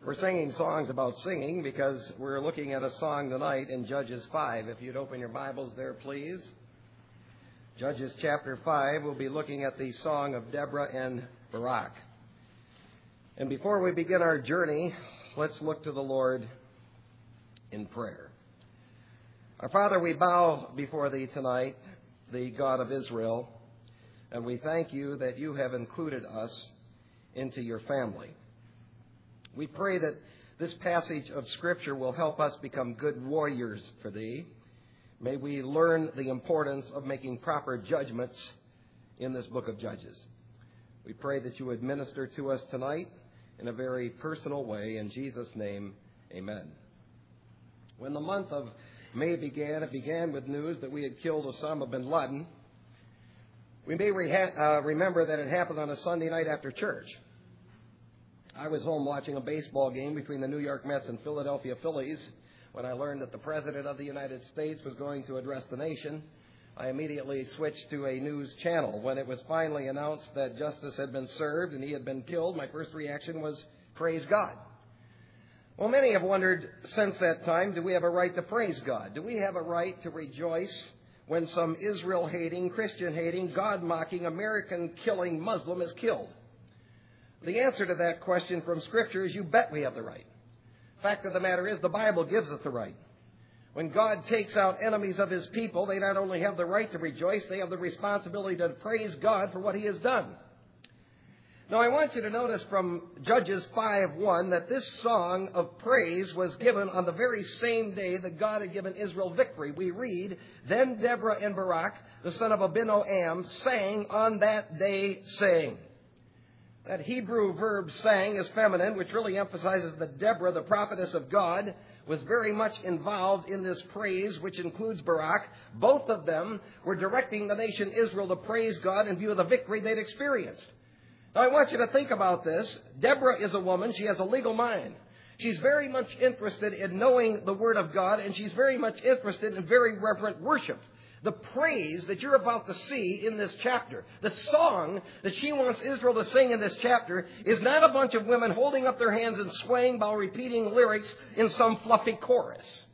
We're singing songs about singing because we're looking at a song tonight in Judges 5. If you'd open your Bibles there, please. Judges chapter 5, we'll be looking at the song of Deborah and Barak. And before we begin our journey, let's look to the Lord in prayer. Our Father, we bow before Thee tonight, the God of Israel, and we thank You that You have included us into Your family. We pray that this passage of Scripture will help us become good warriors for Thee. May we learn the importance of making proper judgments in this book of Judges. We pray that You would minister to us tonight in a very personal way. In Jesus' name, amen. When the month of May began, it began with news that we had killed Osama bin Laden. We may remember that it happened on a Sunday night after church. I was home watching a baseball game between the New York Mets and Philadelphia Phillies when I learned that the President of the United States was going to address the nation. I immediately switched to a news channel. When it was finally announced that justice had been served and he had been killed, my first reaction was, praise God. Well, many have wondered since that time, do we have a right to praise God? Do we have a right to rejoice when some Israel-hating, Christian-hating, God-mocking, American-killing Muslim is killed? The answer to that question from Scripture is you bet we have the right. Fact of the matter is the Bible gives us the right. When God takes out enemies of His people, they not only have the right to rejoice, they have the responsibility to praise God for what He has done. Now, I want you to notice from Judges 5:1 that this song of praise was given on the very same day that God had given Israel victory. We read, "Then Deborah and Barak, the son of Abinoam, sang on that day, saying." That Hebrew verb sang is feminine, which really emphasizes that Deborah, the prophetess of God, was very much involved in this praise, which includes Barak. Both of them were directing the nation Israel to praise God in view of the victory they'd experienced. Now, I want you to think about this. Deborah is a woman. She has a legal mind. She's very much interested in knowing the Word of God, and she's very much interested in very reverent worship. The praise that you're about to see in this chapter, the song that she wants Israel to sing in this chapter, is not a bunch of women holding up their hands and swaying while repeating lyrics in some fluffy chorus.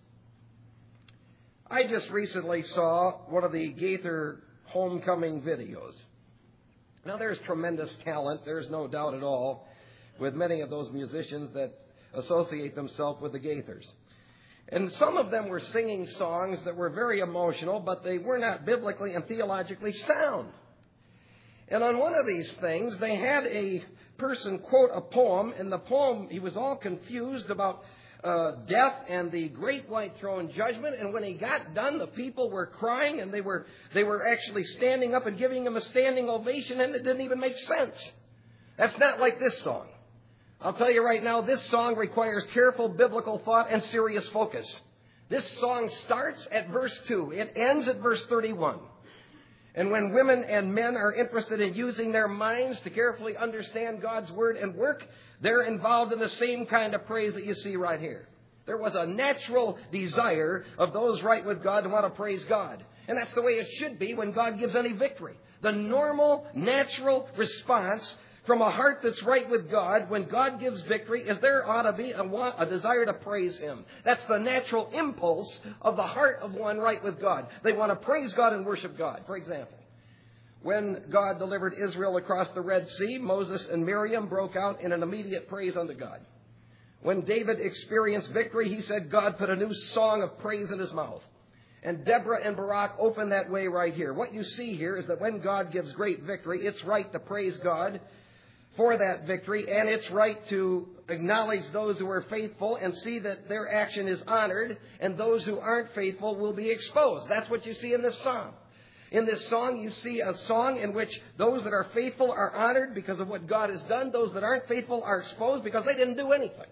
I just recently saw one of the Gaither homecoming videos. Now, there's tremendous talent, there's no doubt at all, with many of those musicians that associate themselves with the Gaithers. And some of them were singing songs that were very emotional, but they were not biblically and theologically sound. And on one of these things, they had a person quote a poem. In the poem, he was all confused about death and the great white throne judgment. And when he got done, the people were crying, and they were actually standing up and giving him a standing ovation, and it didn't even make sense. That's not like this song. I'll tell you right now, this song requires careful biblical thought and serious focus. This song starts at verse 2. It ends at verse 31. And when women and men are interested in using their minds to carefully understand God's word and work, they're involved in the same kind of praise that you see right here. There was a natural desire of those right with God to want to praise God. And that's the way it should be when God gives any victory. The normal, natural response from a heart that's right with God, when God gives victory, is there ought to be a desire to praise Him. That's the natural impulse of the heart of one right with God. They want to praise God and worship God. For example, when God delivered Israel across the Red Sea, Moses and Miriam broke out in an immediate praise unto God. When David experienced victory, he said God put a new song of praise in his mouth. And Deborah and Barak open that way right here. What you see here is that when God gives great victory, it's right to praise God for that victory, and it's right to acknowledge those who are faithful and see that their action is honored, and those who aren't faithful will be exposed. That's what you see in this song. In this song, you see a song in which those that are faithful are honored because of what God has done. Those that aren't faithful are exposed because they didn't do anything.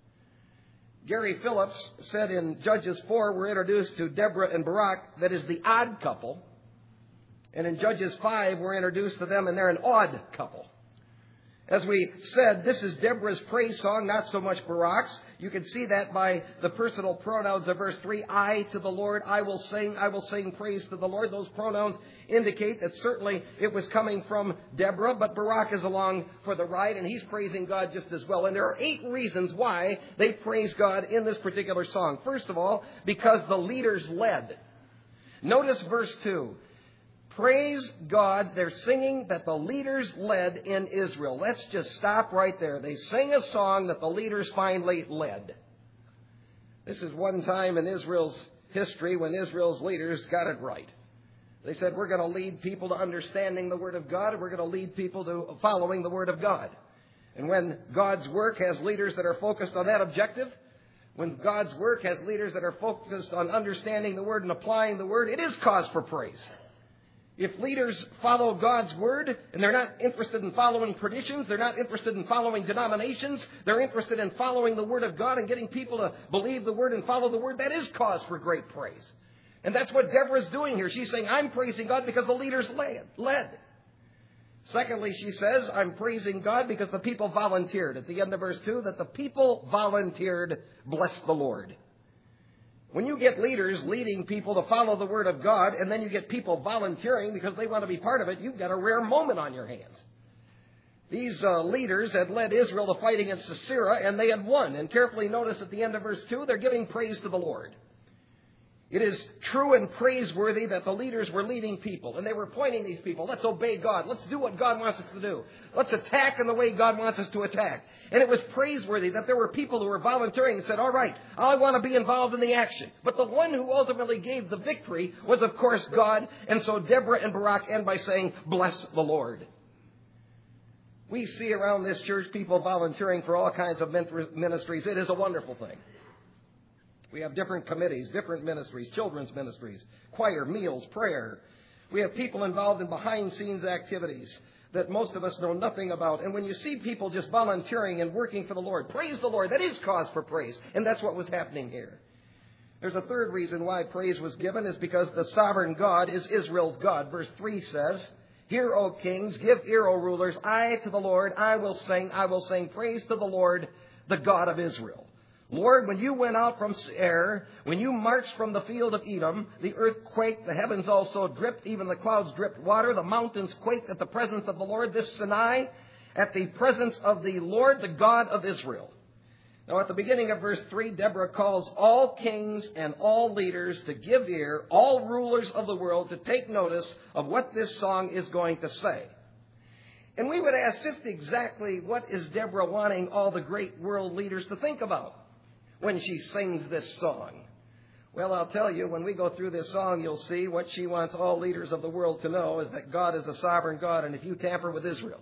Gary Phillips said in Judges 4, we're introduced to Deborah and Barak, that is the odd couple. And in Judges 5, we're introduced to them, and they're an odd couple. As we said, this is Deborah's praise song, not so much Barak's. You can see that by the personal pronouns of verse 3. I to the Lord, I will sing praise to the Lord. Those pronouns indicate that certainly it was coming from Deborah, but Barak is along for the ride, and he's praising God just as well. And there are 8 reasons why they praise God in this particular song. First of all, because the leaders led. Notice verse 2. Praise God, they're singing that the leaders led in Israel. Let's just stop right there. They sing a song that the leaders finally led. This is one time in Israel's history when Israel's leaders got it right. They said, we're going to lead people to understanding the Word of God, and we're going to lead people to following the Word of God. And when God's work has leaders that are focused on that objective, when God's work has leaders that are focused on understanding the Word and applying the Word, it is cause for praise. If leaders follow God's Word and they're not interested in following traditions, they're not interested in following denominations, they're interested in following the Word of God and getting people to believe the Word and follow the Word, that is cause for great praise. And that's what Deborah's doing here. She's saying, I'm praising God because the leaders led. Secondly, she says, I'm praising God because the people volunteered. At the end of verse 2, that the people volunteered, bless the Lord. When you get leaders leading people to follow the Word of God, and then you get people volunteering because they want to be part of it, you've got a rare moment on your hands. These leaders had led Israel to fight against Sisera, and they had won. And carefully notice at the end of verse 2, they're giving praise to the Lord. It is true and praiseworthy that the leaders were leading people, and they were pointing these people, let's obey God, let's do what God wants us to do, let's attack in the way God wants us to attack. And it was praiseworthy that there were people who were volunteering and said, all right, I want to be involved in the action. But the one who ultimately gave the victory was, of course, God, and so Deborah and Barak end by saying, bless the Lord. We see around this church people volunteering for all kinds of ministries. It is a wonderful thing. We have different committees, different ministries, children's ministries, choir, meals, prayer. We have people involved in behind-scenes activities that most of us know nothing about. And when you see people just volunteering and working for the Lord, praise the Lord. That is cause for praise. And that's what was happening here. There's a third reason why praise was given is because the sovereign God is Israel's God. Verse 3 says, hear, O kings, give ear, O rulers. I to the Lord, I will sing praise to the Lord, the God of Israel. Lord, when you went out from Seir, when you marched from the field of Edom, the earth quaked, the heavens also dripped, even the clouds dripped water, the mountains quaked at the presence of the Lord, this Sinai, at the presence of the Lord, the God of Israel. Now, at the beginning of verse 3, Deborah calls all kings and all leaders to give ear, all rulers of the world to take notice of what this song is going to say. And we would ask just exactly what is Deborah wanting all the great world leaders to think about when she sings this song? Well, I'll tell you, when we go through this song, you'll see what she wants all leaders of the world to know is that God is a sovereign God, and if you tamper with Israel,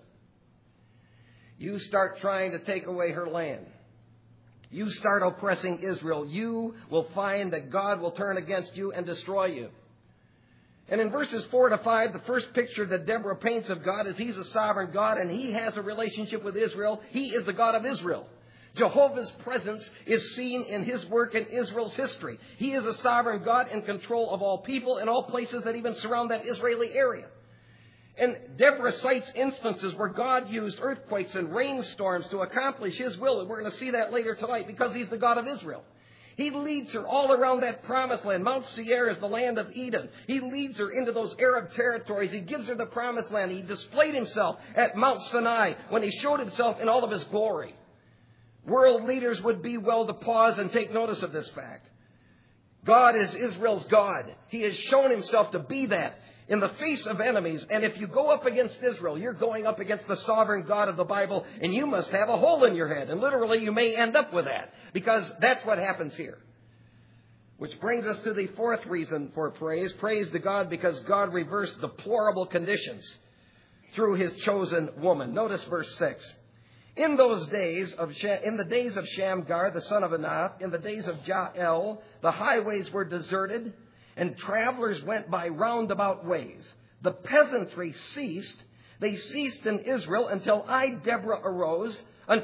you start trying to take away her land, you start oppressing Israel, you will find that God will turn against you and destroy you. And in verses 4 to 5, the first picture that Deborah paints of God is He's a sovereign God, and He has a relationship with Israel. He is the God of Israel. Jehovah's presence is seen in His work in Israel's history. He is a sovereign God in control of all people and all places that even surround that Israeli area. And Deborah cites instances where God used earthquakes and rainstorms to accomplish His will. And we're going to see that later tonight because He's the God of Israel. He leads her all around that promised land. Mount Seir is the land of Eden. He leads her into those Arab territories. He gives her the promised land. He displayed Himself at Mount Sinai when He showed Himself in all of His glory. World leaders would be well to pause and take notice of this fact. God is Israel's God. He has shown Himself to be that in the face of enemies. And if you go up against Israel, you're going up against the sovereign God of the Bible, and you must have a hole in your head. And literally, you may end up with that, because that's what happens here. Which brings us to the fourth reason for praise. Praise to God because God reversed deplorable conditions through His chosen woman. Notice verse 6. In the days of Shamgar, the son of Anath, in the days of Jael, the highways were deserted, and travelers went by roundabout ways. The peasantry ceased. They ceased in Israel until I, Deborah, arose,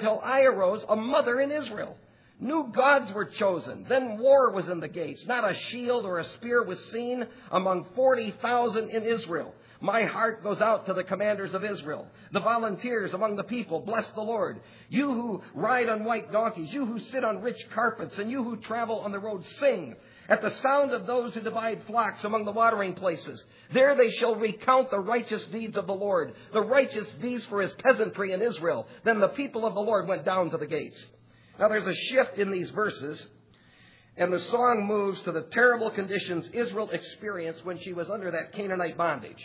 a mother in Israel. New gods were chosen. Then war was in the gates. Not a shield or a spear was seen among 40,000 in Israel. My heart goes out to the commanders of Israel, the volunteers among the people. Bless the Lord. You who ride on white donkeys, you who sit on rich carpets, and you who travel on the road, sing. At the sound of those who divide flocks among the watering places, there they shall recount the righteous deeds of the Lord, the righteous deeds for his peasantry in Israel. Then the people of the Lord went down to the gates. Now there's a shift in these verses, and the song moves to the terrible conditions Israel experienced when she was under that Canaanite bondage.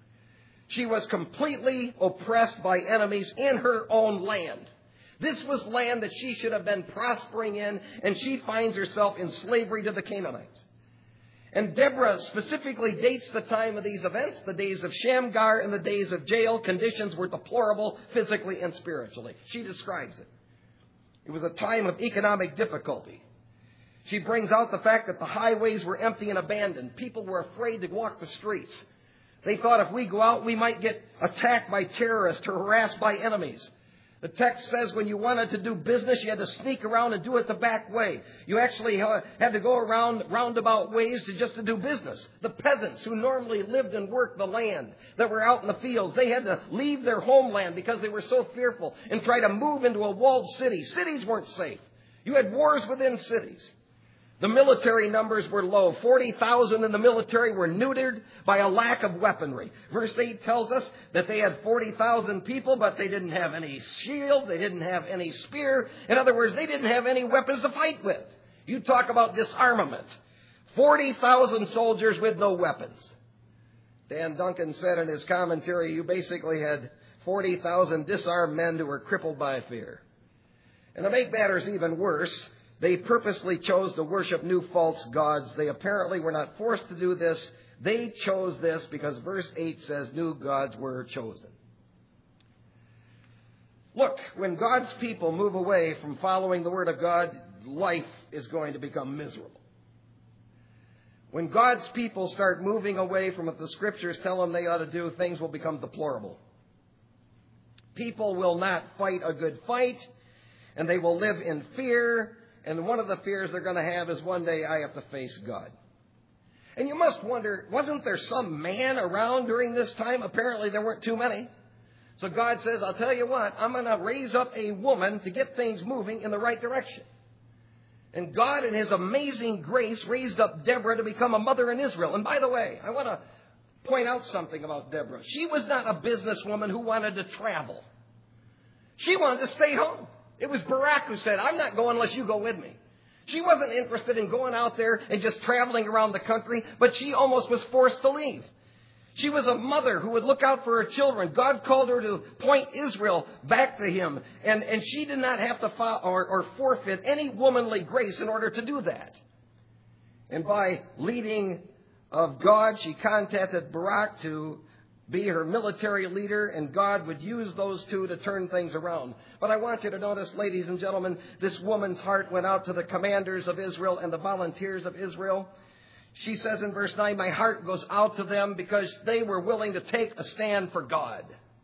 She was completely oppressed by enemies in her own land. This was land that she should have been prospering in, and she finds herself in slavery to the Canaanites. And Deborah specifically dates the time of these events, the days of Shamgar and the days of Jael. Conditions were deplorable physically and spiritually. She describes it. It was a time of economic difficulty. She brings out the fact that the highways were empty and abandoned. People were afraid to walk the streets. They thought if we go out, we might get attacked by terrorists or harassed by enemies. The text says when you wanted to do business, you had to sneak around and do it the back way. You actually had to go around roundabout ways to do business. The peasants who normally lived and worked the land that were out in the fields, they had to leave their homeland because they were so fearful and try to move into a walled city. Cities weren't safe. You had wars within cities. The military numbers were low. 40,000 in the military were neutered by a lack of weaponry. Verse 8 tells us that they had 40,000 people, but they didn't have any shield. They didn't have any spear. In other words, they didn't have any weapons to fight with. You talk about disarmament. 40,000 soldiers with no weapons. Dan Duncan said in his commentary, you basically had 40,000 disarmed men who were crippled by fear. And to make matters even worse, they purposely chose to worship new false gods. They apparently were not forced to do this. They chose this because verse 8 says new gods were chosen. Look, when God's people move away from following the Word of God, life is going to become miserable. When God's people start moving away from what the Scriptures tell them they ought to do, things will become deplorable. People will not fight a good fight, and they will live in fear. And one of the fears they're going to have is one day I have to face God. And you must wonder, wasn't there some man around during this time? Apparently there weren't too many. So God says, I'll tell you what, I'm going to raise up a woman to get things moving in the right direction. And God in his amazing grace raised up Deborah to become a mother in Israel. And by the way, I want to point out something about Deborah. She was not a businesswoman who wanted to travel. She wanted to stay home. It was Barak who said, I'm not going unless you go with me. She wasn't interested in going out there and just traveling around the country, but she almost was forced to leave. She was a mother who would look out for her children. God called her to point Israel back to him, and she did not have to or forfeit any womanly grace in order to do that. And by leading of God, she contacted Barak to be her military leader, and God would use those two to turn things around. But I want you to notice, ladies and gentlemen, this woman's heart went out to the commanders of Israel and the volunteers of Israel. She says in verse 9, my heart goes out to them because they were willing to take a stand for God.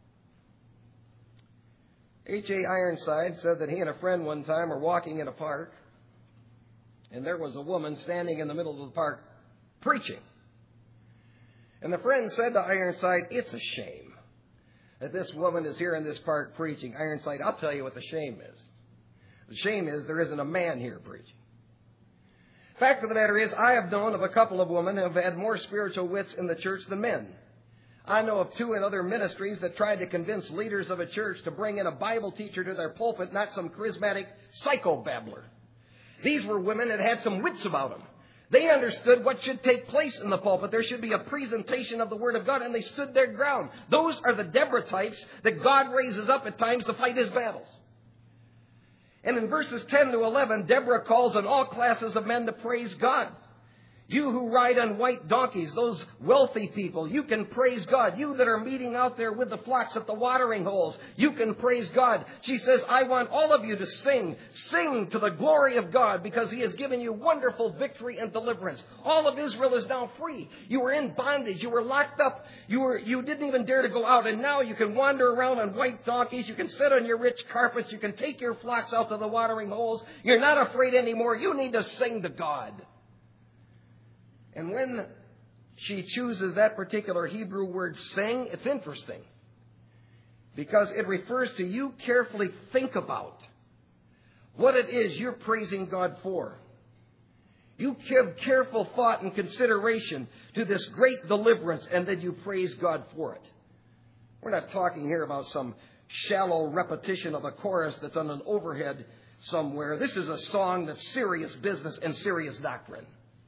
H.A. Ironside said that he and a friend one time were walking in a park, and there was a woman standing in the middle of the park preaching. And the friend said to Ironside, it's a shame that this woman is here in this park preaching. Ironside, I'll tell you what the shame is. The shame is there isn't a man here preaching. Fact of the matter is, I have known of a couple of women who have had more spiritual wits in the church than men. I know of two in other ministries that tried to convince leaders of a church to bring in a Bible teacher to their pulpit, not some charismatic psychobabbler. These were women that had some wits about them. They understood what should take place in the pulpit. There should be a presentation of the Word of God, and they stood their ground. Those are the Deborah types that God raises up at times to fight his battles. And in verses 10 to 11, Deborah calls on all classes of men to praise God. You who ride on white donkeys, those wealthy people, you can praise God. You that are meeting out there with the flocks at the watering holes, you can praise God. She says, I want all of you to sing. Sing to the glory of God because he has given you wonderful victory and deliverance. All of Israel is now free. You were in bondage. You were locked up. You didn't even dare to go out. And now you can wander around on white donkeys. You can sit on your rich carpets. You can take your flocks out to the watering holes. You're not afraid anymore. You need to sing to God. And when she chooses that particular Hebrew word sing, it's interesting, because it refers to you carefully think about what it is you're praising God for. You give careful thought and consideration to this great deliverance, and then you praise God for it. We're not talking here about some shallow repetition of a chorus that's on an overhead somewhere. This is a song that's serious business and serious doctrine.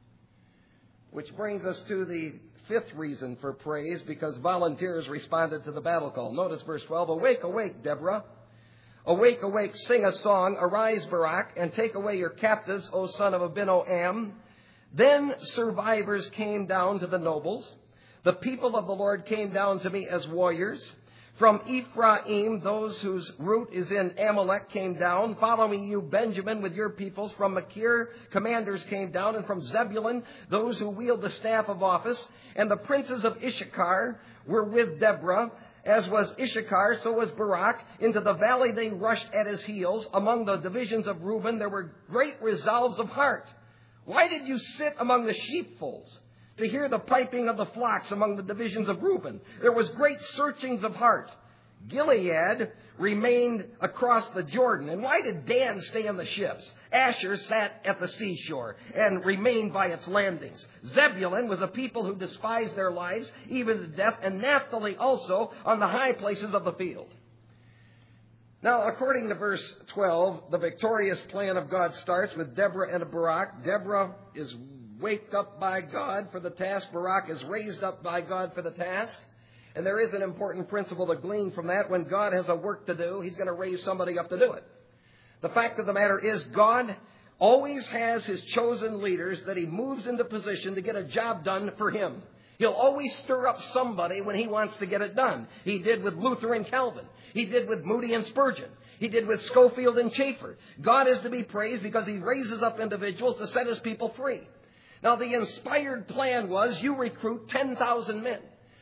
Which brings us to the fifth reason for praise, because volunteers responded to the battle call. Notice verse 12. Awake, awake, Deborah. Awake, awake, sing a song. Arise, Barak, and take away your captives, O son of Abinoam. Then survivors came down to the nobles. The people of the Lord came down to me as warriors. From Ephraim, those whose root is in Amalek came down. Following you, Benjamin, with your peoples. From Machir, commanders came down. And from Zebulun, those who wield the staff of office. And the princes of Issachar were with Deborah. As was Issachar, so was Barak. Into the valley they rushed at his heels. Among the divisions of Reuben, there were great resolves of heart. Why did you sit among the sheepfolds to hear the piping of the flocks among the divisions of Reuben? There was great searchings of heart. Gilead remained across the Jordan. And why did Dan stay on the ships? Asher sat at the seashore and remained by its landings. Zebulun was a people who despised their lives, even to death, and Naphtali also on the high places of the field. Now, according to verse 12, the victorious plan of God starts with Deborah and Barak. Deborah is waked up by God for the task. Barak is raised up by God for the task. And there is an important principle to glean from that. When God has a work to do, He's going to raise somebody up to do it. The fact of the matter is, God always has His chosen leaders that He moves into position to get a job done for Him. He'll always stir up somebody when He wants to get it done. He did with Luther and Calvin. He did with Moody and Spurgeon. He did with Schofield and Schaeffer. God is to be praised because He raises up individuals to set His people free. Now, the inspired plan was you recruit 10,000 men.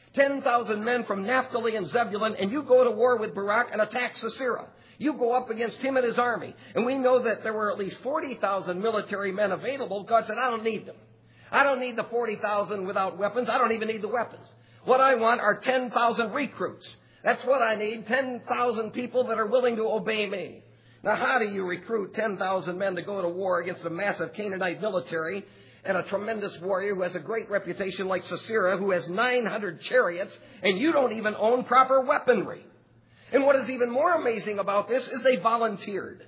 10,000 men from Naphtali and Zebulun, and you go to war with Barak and attack Sisera. You go up against him and his army. And we know that there were at least 40,000 military men available. God said, I don't need them. I don't need the 40,000 without weapons. I don't even need the weapons. What I want are 10,000 recruits. That's what I need, 10,000 people that are willing to obey me. Now, how do you recruit 10,000 men to go to war against a massive Canaanite military and a tremendous warrior who has a great reputation like Sisera, who has 900 chariots, and you don't even own proper weaponry? And what is even more amazing about this is they volunteered.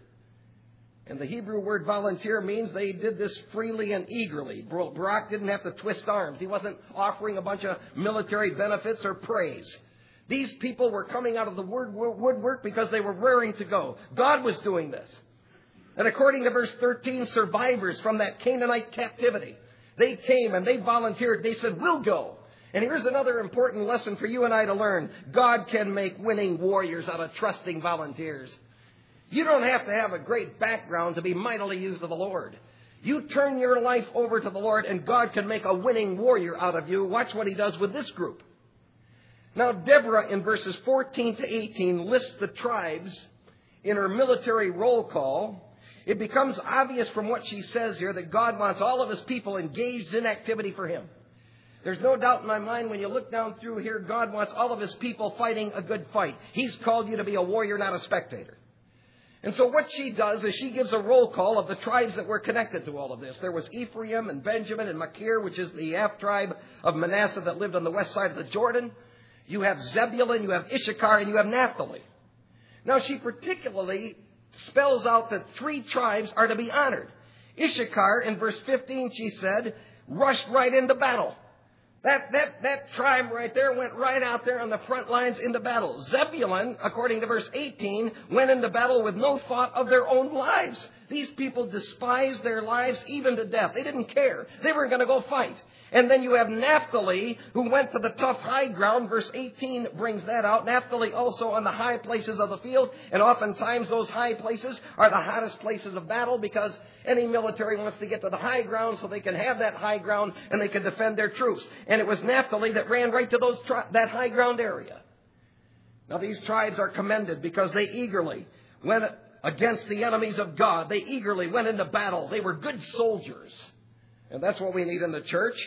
And the Hebrew word volunteer means they did this freely and eagerly. Barak didn't have to twist arms. He wasn't offering a bunch of military benefits or praise. These people were coming out of the woodwork because they were raring to go. God was doing this. And according to verse 13, survivors from that Canaanite captivity, they came and they volunteered. They said, we'll go. And here's another important lesson for you and I to learn. God can make winning warriors out of trusting volunteers. You don't have to have a great background to be mightily used of the Lord. You turn your life over to the Lord and God can make a winning warrior out of you. Watch what He does with this group. Now, Deborah in verses 14 to 18 lists the tribes in her military roll call. It becomes obvious from what she says here that God wants all of His people engaged in activity for Him. There's no doubt in my mind when you look down through here, God wants all of His people fighting a good fight. He's called you to be a warrior, not a spectator. And so what she does is she gives a roll call of the tribes that were connected to all of this. There was Ephraim and Benjamin and Machir, which is the half tribe of Manasseh that lived on the west side of the Jordan. You have Zebulun, you have Issachar, and you have Naphtali. Now, she particularly spells out that 3 tribes are to be honored. Issachar, in verse 15, she said, rushed right into battle. That tribe right there went right out there on the front lines into battle. Zebulun, according to verse 18, went into battle with no thought of their own lives. These people despised their lives even to death. They didn't care. They were going to go fight. And then you have Naphtali, who went to the tough high ground. Verse 18 brings that out. Naphtali also on the high places of the field. And oftentimes those high places are the hottest places of battle because any military wants to get to the high ground so they can have that high ground and they can defend their troops. And it was Naphtali that ran right to that high ground area. Now these tribes are commended because they eagerly went against the enemies of God. They eagerly went into battle. They were good soldiers. And that's what we need in the church.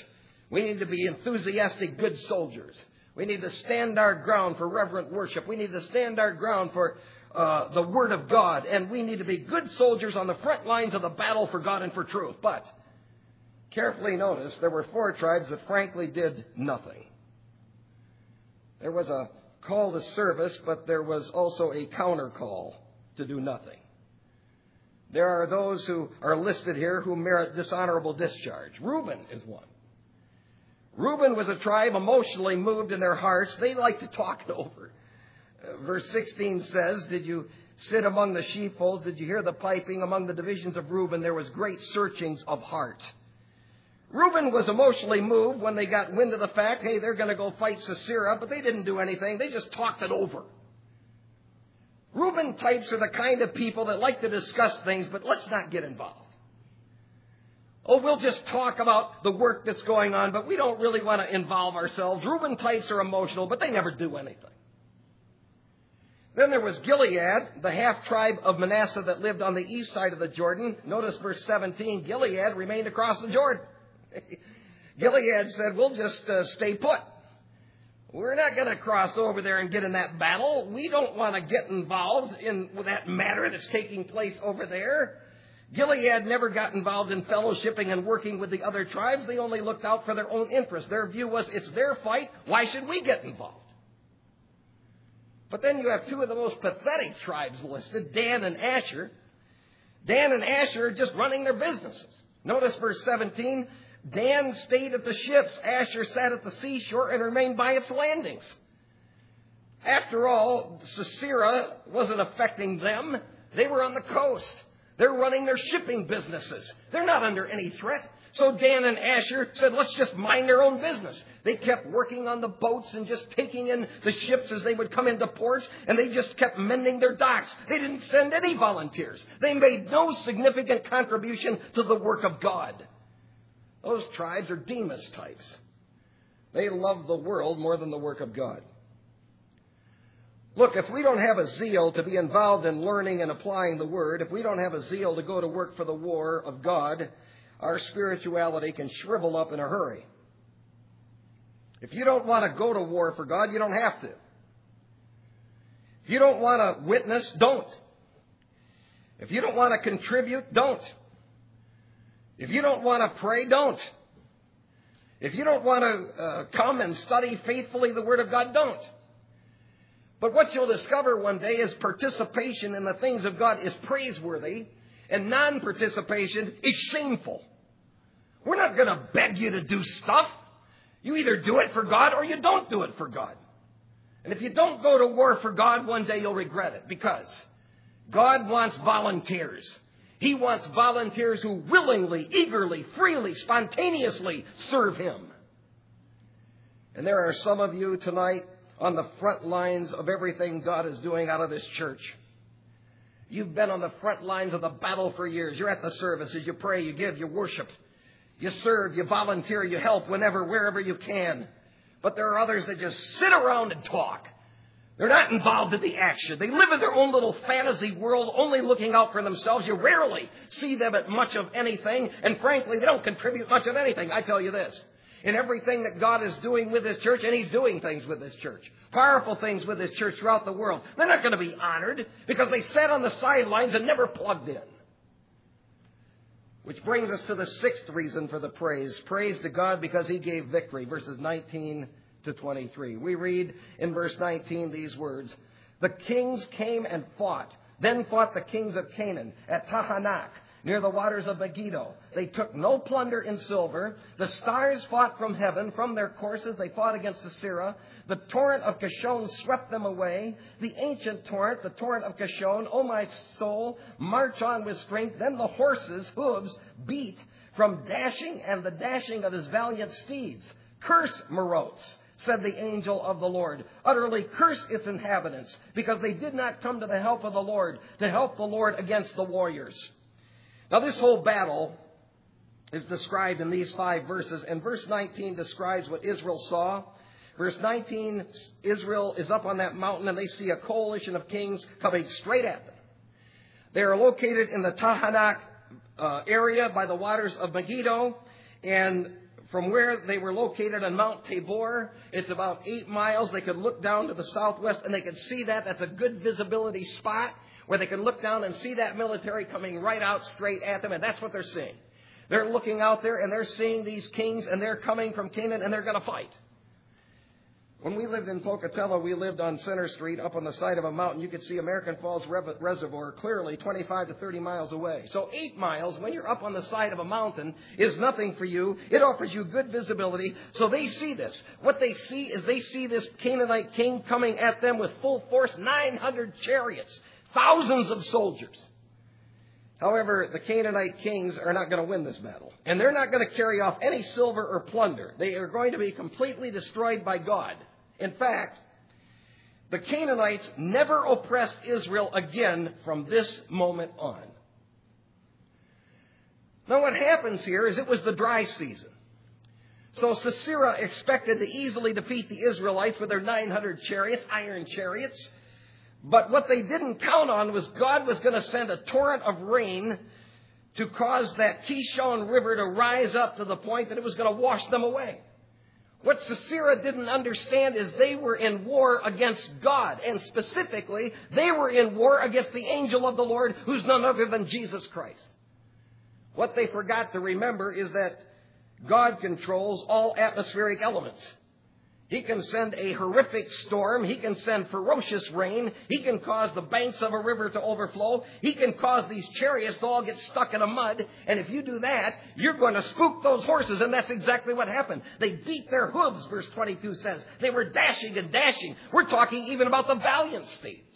We need to be enthusiastic, good soldiers. We need to stand our ground for reverent worship. We need to stand our ground for the Word of God. And we need to be good soldiers on the front lines of the battle for God and for truth. But carefully notice there were 4 tribes that frankly did nothing. There was a call to service, but there was also a counter call to do nothing. There are those who are listed here who merit dishonorable discharge. Reuben is one. Reuben was a tribe emotionally moved in their hearts. They like to talk it over. Verse 16 says, did you sit among the sheepfolds? Did you hear the piping? Among the divisions of Reuben there was great searchings of heart. Reuben was emotionally moved when they got wind of the fact, hey, they're going to go fight Sisera, but they didn't do anything. They just talked it over. Reuben types are the kind of people that like to discuss things, but let's not get involved. Oh, we'll just talk about the work that's going on, but we don't really want to involve ourselves. Reuben types are emotional, but they never do anything. Then there was Gilead, the half-tribe of Manasseh that lived on the east side of the Jordan. Notice verse 17, Gilead remained across the Jordan. Gilead said, we'll just stay put. We're not going to cross over there and get in that battle. We don't want to get involved in that matter that's taking place over there. Gilead never got involved in fellowshipping and working with the other tribes. They only looked out for their own interests. Their view was, it's their fight. Why should we get involved? But then you have 2 of the most pathetic tribes listed, Dan and Asher. Dan and Asher are just running their businesses. Notice verse 17, Dan stayed at the ships. Asher sat at the seashore and remained by its landings. After all, Sisera wasn't affecting them. They were on the coast. They're running their shipping businesses. They're not under any threat. So Dan and Asher said, let's just mind their own business. They kept working on the boats and just taking in the ships as they would come into port, and they just kept mending their docks. They didn't send any volunteers. They made no significant contribution to the work of God. Those tribes are Demas types. They love the world more than the work of God. Look, if we don't have a zeal to be involved in learning and applying the Word, if we don't have a zeal to go to work for the war of God, our spirituality can shrivel up in a hurry. If you don't want to go to war for God, you don't have to. If you don't want to witness, don't. If you don't want to contribute, don't. If you don't want to pray, don't. If you don't want to come and study faithfully the Word of God, don't. But what you'll discover one day is participation in the things of God is praiseworthy, and non-participation is shameful. We're not going to beg you to do stuff. You either do it for God or you don't do it for God. And if you don't go to war for God, one day you'll regret it, because God wants volunteers. He wants volunteers who willingly, eagerly, freely, spontaneously serve Him. And there are some of you tonight on the front lines of everything God is doing out of this church. You've been on the front lines of the battle for years. You're at the services. You pray, you give, you worship. You serve, you volunteer, you help whenever, wherever you can. But there are others that just sit around and talk. They're not involved in the action. They live in their own little fantasy world, only looking out for themselves. You rarely see them at much of anything. And frankly, they don't contribute much of anything. I tell you this. In everything that God is doing with His church, and He's doing things with His church, powerful things with His church throughout the world, they're not going to be honored because they sat on the sidelines and never plugged in. Which brings us to the 6th reason for the praise. Praise to God because He gave victory. Verses 19 to 23. We read in verse 19 these words. The kings came and fought. Then fought the kings of Canaan at Tahanach, near the waters of Megiddo. They took no plunder in silver. The stars fought from heaven. From their courses they fought against Sisera. The torrent of Kishon swept them away. The ancient torrent, the torrent of Kishon, O my soul, march on with strength. Then the horses' hooves beat from dashing and the dashing of his valiant steeds. Curse Meroz, said the angel of the Lord. Utterly curse its inhabitants, because they did not come to the help of the Lord, to help the Lord against the warriors. Now this whole battle is described in these 5 verses, and verse 19 describes what Israel saw. Verse 19, Israel is up on that mountain and they see a coalition of kings coming straight at them. They are located in the Tahanach area by the waters of Megiddo, and from where they were located on Mount Tabor, it's about 8 miles. They could look down to the southwest and they could see that. That's a good visibility spot where they can look down and see that military coming right out straight at them. And that's what they're seeing. They're looking out there and they're seeing these kings and they're coming from Canaan and they're going to fight. When we lived in Pocatello, we lived on Center Street up on the side of a mountain. You could see American Falls Reservoir clearly 25 to 30 miles away. So 8 miles, when you're up on the side of a mountain, is nothing for you. It offers you good visibility. So they see this. What they see is they see this Canaanite king coming at them with full force, 900 chariots, thousands of soldiers. However, the Canaanite kings are not going to win this battle. And they're not going to carry off any silver or plunder. They are going to be completely destroyed by God. In fact, the Canaanites never oppressed Israel again from this moment on. Now what happens here is it was the dry season. So Sisera expected to easily defeat the Israelites with their 900 chariots, iron chariots. But what they didn't count on was God was going to send a torrent of rain to cause that Kishon River to rise up to the point that it was going to wash them away. What Sisera didn't understand is they were in war against God. And specifically, they were in war against the angel of the Lord, who's none other than Jesus Christ. What they forgot to remember is that God controls all atmospheric elements. He can send a horrific storm. He can send ferocious rain. He can cause the banks of a river to overflow. He can cause these chariots to all get stuck in the mud. And if you do that, you're going to spook those horses. And that's exactly what happened. They beat their hooves, verse 22 says. They were dashing and dashing. We're talking even about the valiant steeds.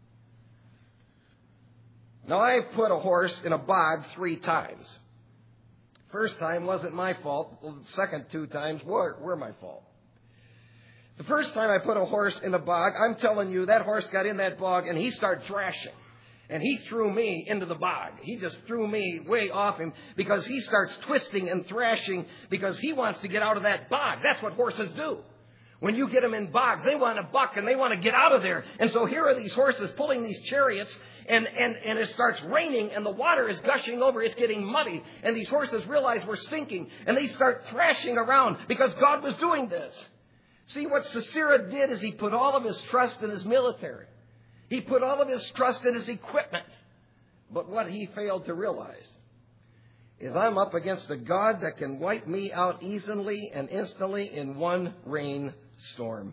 Now, I've put a horse in a bog 3 times. First time wasn't my fault. The second 2 times were my fault. The first time I put a horse in a bog, I'm telling you, that horse got in that bog and he started thrashing. And he threw me into the bog. He just threw me way off him because he starts twisting and thrashing because he wants to get out of that bog. That's what horses do. When you get them in bogs, they want to buck and they want to get out of there. And so here are these horses pulling these chariots and it starts raining and the water is gushing over. It's getting muddy. And these horses realize we're sinking and they start thrashing around because God was doing this. See, what Sisera did is he put all of his trust in his military. He put all of his trust in his equipment. But what he failed to realize is I'm up against a God that can wipe me out easily and instantly in one rainstorm.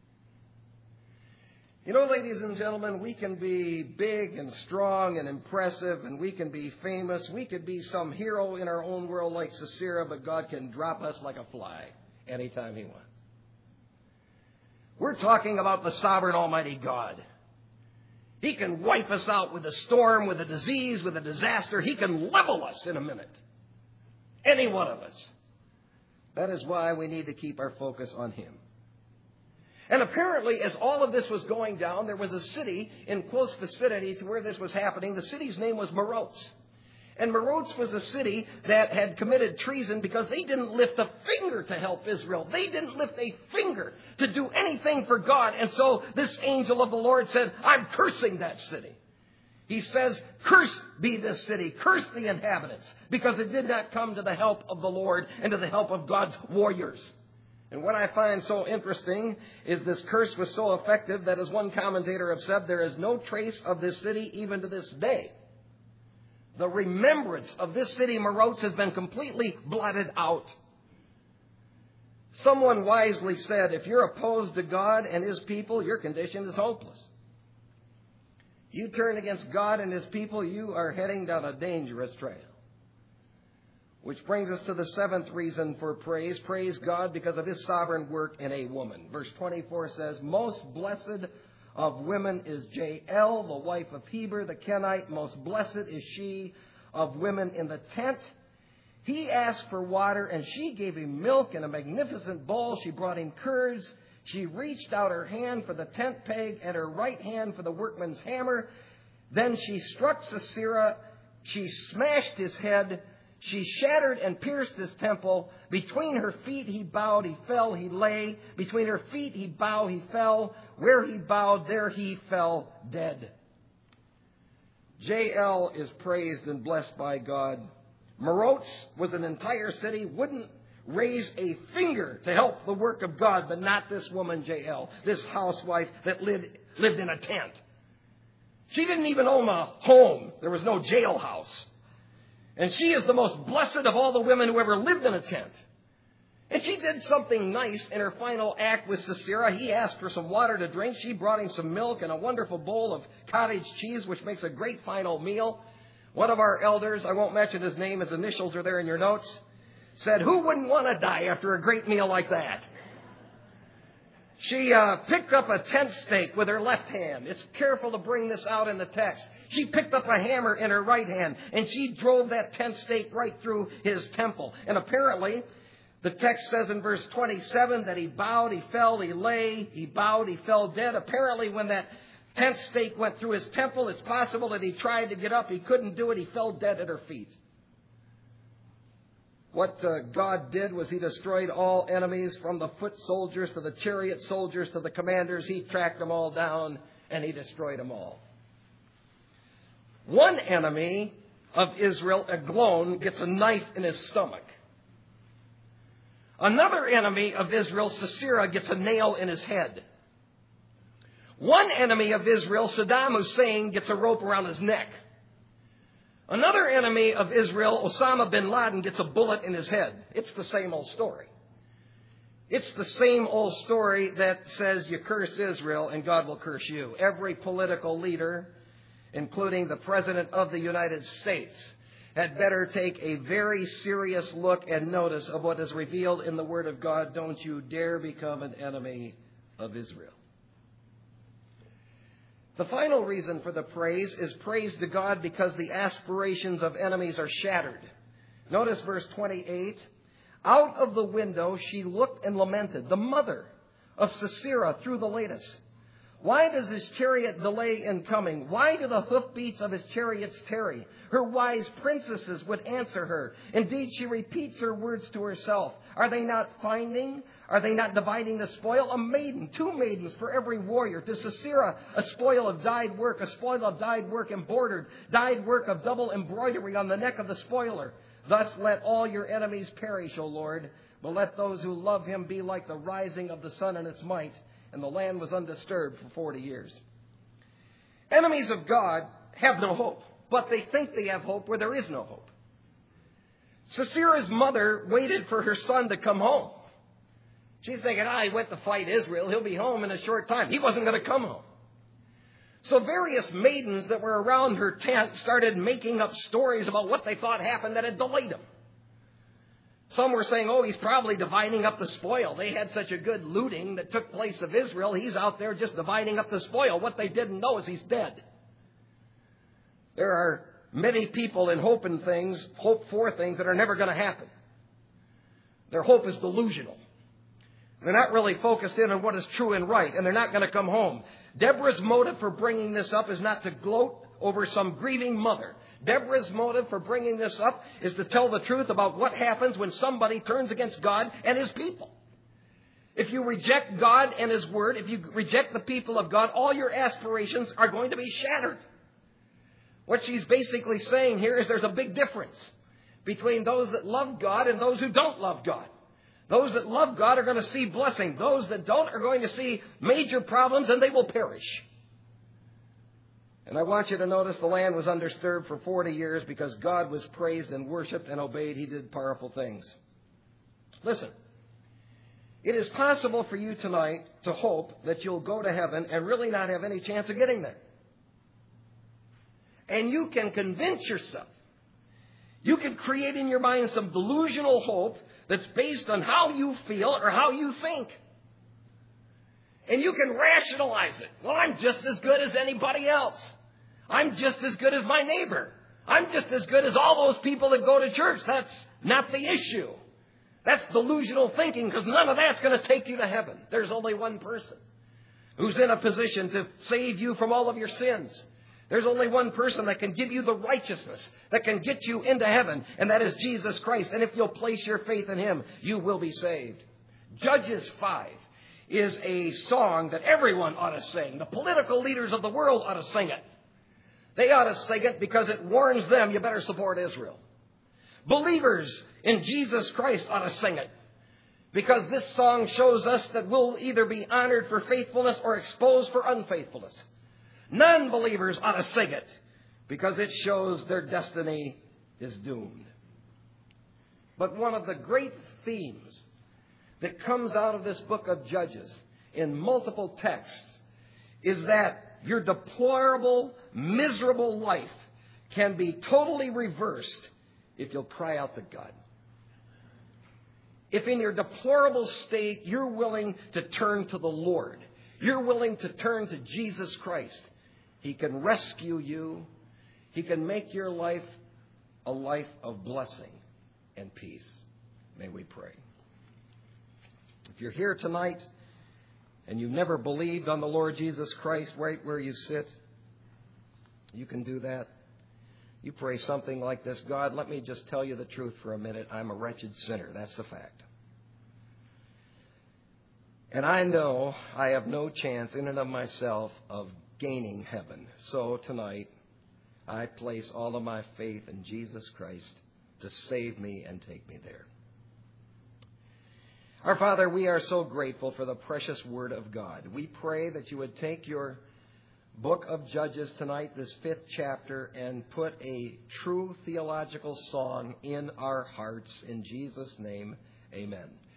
You know, ladies and gentlemen, we can be big and strong and impressive, and we can be famous. We could be some hero in our own world like Sisera, but God can drop us like a fly anytime He wants. We're talking about the sovereign Almighty God. He can wipe us out with a storm, with a disease, with a disaster. He can level us in a minute. Any one of us. That is why we need to keep our focus on Him. And apparently, as all of this was going down, there was a city in close vicinity to where this was happening. The city's name was Meroz. And Meroz was a city that had committed treason because they didn't lift a finger to help Israel. They didn't lift a finger to do anything for God. And so this angel of the Lord said, I'm cursing that city. He says, cursed be this city, curse the inhabitants, because it did not come to the help of the Lord and to the help of God's warriors. And what I find so interesting is this curse was so effective that, as one commentator has said, there is no trace of this city even to this day. The remembrance of this city, Meroz, has been completely blotted out. Someone wisely said, if you're opposed to God and His people, your condition is hopeless. You turn against God and His people, you are heading down a dangerous trail. Which brings us to the 7th reason for praise. Praise God because of His sovereign work in a woman. Verse 24 says, most blessed of women is Jael, the wife of Heber the Kenite. Most blessed is she of women in the tent. He asked for water, and she gave him milk in a magnificent bowl. She brought him curds. She reached out her hand for the tent peg and her right hand for the workman's hammer. Then she struck Sisera. She smashed his head. She shattered and pierced his temple. Between her feet he bowed, he fell, he lay. Between her feet he bowed, he fell. Where he bowed, there he fell dead. Jael is praised and blessed by God. Meroz was an entire city. Wouldn't raise a finger to help the work of God, but not this woman, Jael, this housewife that lived in a tent. She didn't even own a home. There was no jailhouse. And she is the most blessed of all the women who ever lived in a tent. And she did something nice in her final act with Sisera. He asked for some water to drink. She brought him some milk and a wonderful bowl of cottage cheese, which makes a great final meal. One of our elders, I won't mention his name, his initials are there in your notes, said, "Who wouldn't want to die after a great meal like that?" She picked up a tent stake with her left hand. It's careful to bring this out in the text. She picked up a hammer in her right hand, and she drove that tent stake right through his temple. And apparently, the text says in verse 27 that he bowed, he fell, he lay, he bowed, he fell dead. Apparently, when that tent stake went through his temple, it's possible that he tried to get up. He couldn't do it. He fell dead at her feet. What God did was he destroyed all enemies, from the foot soldiers to the chariot soldiers to the commanders. He tracked them all down and he destroyed them all. One enemy of Israel, Eglon, gets a knife in his stomach. Another enemy of Israel, Sisera, gets a nail in his head. One enemy of Israel, Saddam Hussein, gets a rope around his neck. Another enemy of Israel, Osama bin Laden, gets a bullet in his head. It's the same old story. It's the same old story that says you curse Israel and God will curse you. Every political leader, including the President of the United States, had better take a very serious look and notice of what is revealed in the Word of God. Don't you dare become an enemy of Israel. The final reason for the praise is praise to God because the aspirations of enemies are shattered. Notice verse 28. Out of the window she looked and lamented, the mother of Sisera through the lattice. Why does his chariot delay in coming? Why do the hoofbeats of his chariots tarry? Her wise princesses would answer her. Indeed, she repeats her words to herself. Are they not finding? Are they not dividing the spoil? A maiden, 2 maidens for every warrior. To Sisera, a spoil of dyed work, embroidered, dyed work of double embroidery on the neck of the spoiler. Thus let all your enemies perish, O Lord. But let those who love him be like the rising of the sun in its might. And the land was undisturbed for 40 years. Enemies of God have no hope, but they think they have hope where there is no hope. Sisera's mother waited for her son to come home. She's thinking, he went to fight Israel. He'll be home in a short time. He wasn't going to come home. So various maidens that were around her tent started making up stories about what they thought happened that had delayed him. Some were saying, he's probably dividing up the spoil. They had such a good looting that took place of Israel. He's out there just dividing up the spoil. What they didn't know is he's dead. There are many people in hope for things that are never going to happen. Their hope is delusional. They're not really focused in on what is true and right, and they're not going to come home. Deborah's motive for bringing this up is not to gloat over some grieving mother. Deborah's motive for bringing this up is to tell the truth about what happens when somebody turns against God and his people. If you reject God and his word, if you reject the people of God, all your aspirations are going to be shattered. What she's basically saying here is there's a big difference between those that love God and those who don't love God. Those that love God are going to see blessing. Those that don't are going to see major problems and they will perish. And I want you to notice the land was undisturbed for 40 years because God was praised and worshipped and obeyed. He did powerful things. Listen, it is possible for you tonight to hope that you'll go to heaven and really not have any chance of getting there. And you can convince yourself. You can create in your mind some delusional hope that's based on how you feel or how you think. And you can rationalize it. Well, I'm just as good as anybody else. I'm just as good as my neighbor. I'm just as good as all those people that go to church. That's not the issue. That's delusional thinking because none of that's going to take you to heaven. There's only one person who's in a position to save you from all of your sins. There's only one person that can give you the righteousness that can get you into heaven, and that is Jesus Christ. And if you'll place your faith in him, you will be saved. Judges 5 is a song that everyone ought to sing. The political leaders of the world ought to sing it. They ought to sing it because it warns them you better support Israel. Believers in Jesus Christ ought to sing it, because this song shows us that we'll either be honored for faithfulness or exposed for unfaithfulness. Non-believers ought to sing it, because it shows their destiny is doomed. But one of the great themes that comes out of this book of Judges in multiple texts is that your deplorable, miserable life can be totally reversed if you'll cry out to God. If in your deplorable state you're willing to turn to the Lord, you're willing to turn to Jesus Christ, He can rescue you. He can make your life a life of blessing and peace. May we pray. If you're here tonight and you've never believed on the Lord Jesus Christ right where you sit, you can do that. You pray something like this: God, let me just tell you the truth for a minute. I'm a wretched sinner. That's the fact. And I know I have no chance in and of myself of gaining heaven. So tonight, I place all of my faith in Jesus Christ to save me and take me there. Our Father, we are so grateful for the precious Word of God. We pray that you would take your book of Judges tonight, this 5th chapter, and put a true theological song in our hearts. In Jesus' name, amen.